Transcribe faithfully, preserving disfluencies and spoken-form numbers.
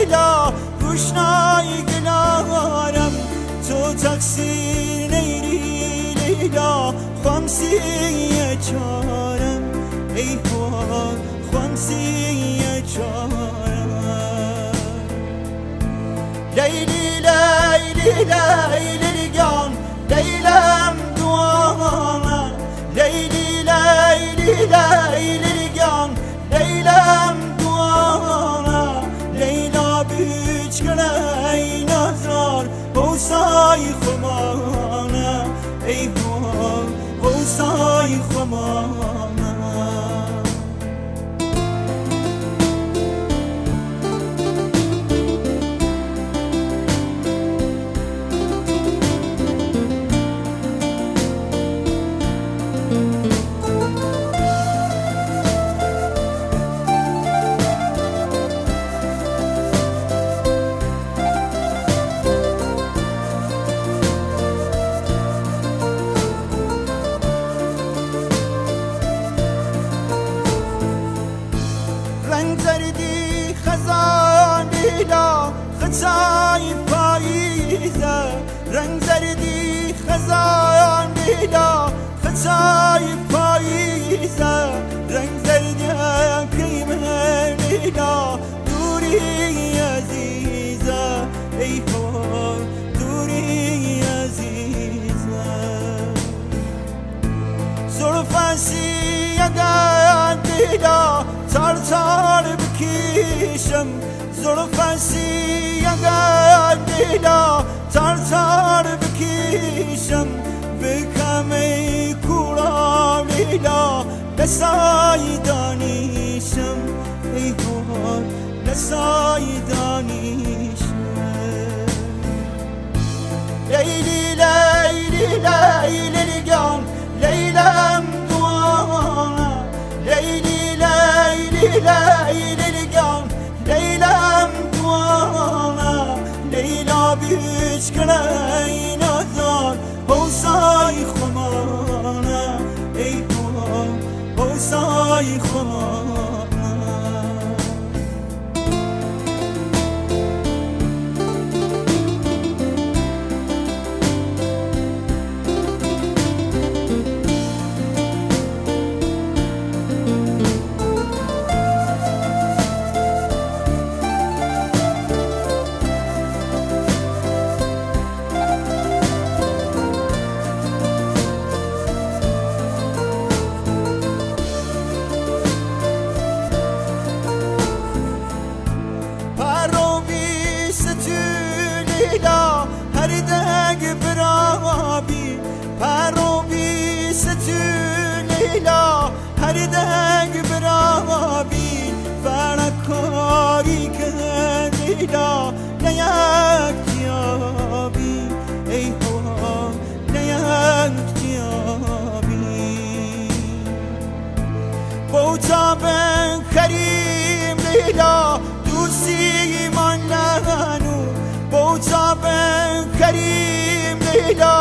لیلا روشنای گلارم تو تقصیر نیری لیلا خمسی چارم ای هوا خمسی چارم لیلی لیلی لیلی جان لیلم دوانا لیلی لیلی لیلی جان لیلم دوانا لیلا بیچ گلای نزار بوسای خمانه ای هوا بوسای خمانه رنگ زردی خزان لیلا خطای پاییزه رنگ زردی خزان لیلا خطای پاییزه رنگ زردی کریمه لیلا دوری عزیزه ای هوا دوری عزیزه زلفنسی اگر لیلا تار تار بکشم زلفنسی اگر لیلا تار تار بکشم بکم ای کورا لیلا نسای دانیشم ای هوا نسای دانیشم لیلی لیلی لیلی جان لیلم دوانا لیلی لیلی لیلی جان لیلم دوانا لیلا بیچ گلای نزار بوسای خمانه ای هوا بوسای خمانه لیلا هر دنگ برابی پرو بیستو لیلا هر دنگ برابی فرکاری که لیلا نیک جیابی ای هوا نیک جیابی بوتا بن کریم لیلا دوستی من لعنو بوتا بن کریم لیلا